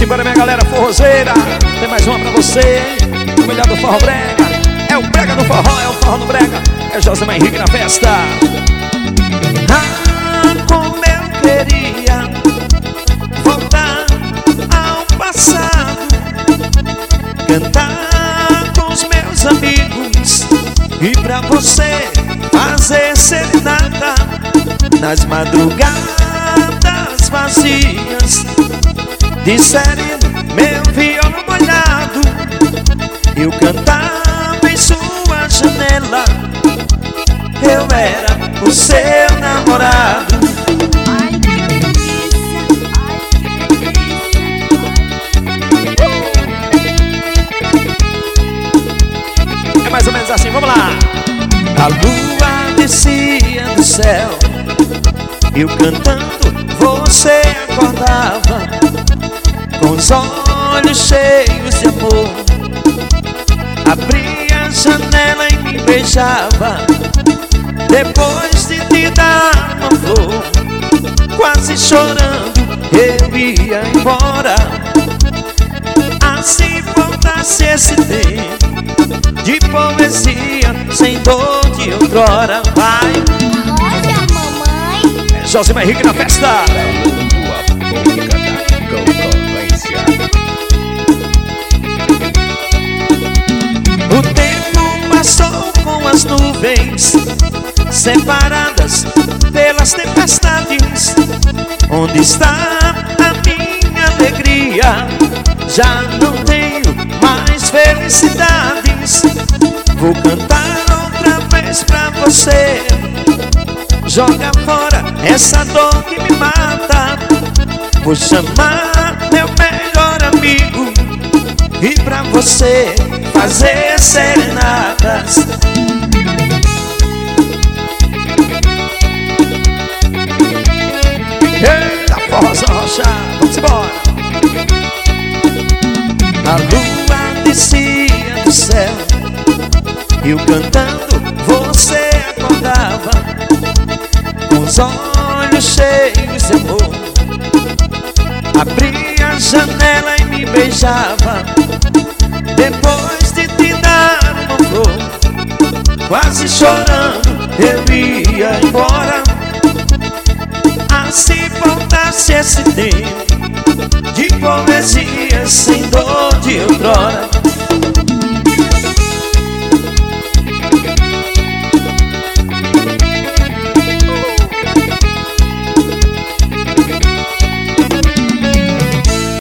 embora, minha galera forrozeira. Tem mais uma pra você, o melhor do forró brega. É o brega do forró, é o forró do brega. É Josemar Henrique na festa. Ah, como eu queria voltar ao passado, cantar com os meus amigos e pra você fazer serenata nas madrugadas vazias, de sereno meu violão molhado, eu cantava em sua janela, eu era o seu namorado. Ai, que delícia, ai, que delícia. É mais ou menos assim, vamos lá. A lua descia do céu, eu cantando, você acordava com os olhos cheios de amor, abria a janela e me beijava. Depois de te dar uma flor, quase chorando, eu ia embora. Assim voltasse esse tempo de poesia, sem dor de outrora. Vai! Olha, mamãe. É Josemar Henrique na festa. O tempo passou com as nuvens separadas pelas tempestades. Onde está a minha alegria? Já não tenho mais felicidades. Vou cantar outra vez pra você. Joga fora essa dor que me mata. Vou chamar meu melhor amigo e pra você fazer serenatas. Eita, forrozão rochado, vamos embora. A lua descia do céu, eu cantando, você acordava com os olhos cheios de amor, abria a janela e me beijava. Depois de te dar uma flor, quase chorando, eu ia embora. Se voltasse esse tempo de poesia, sem dor de outrora.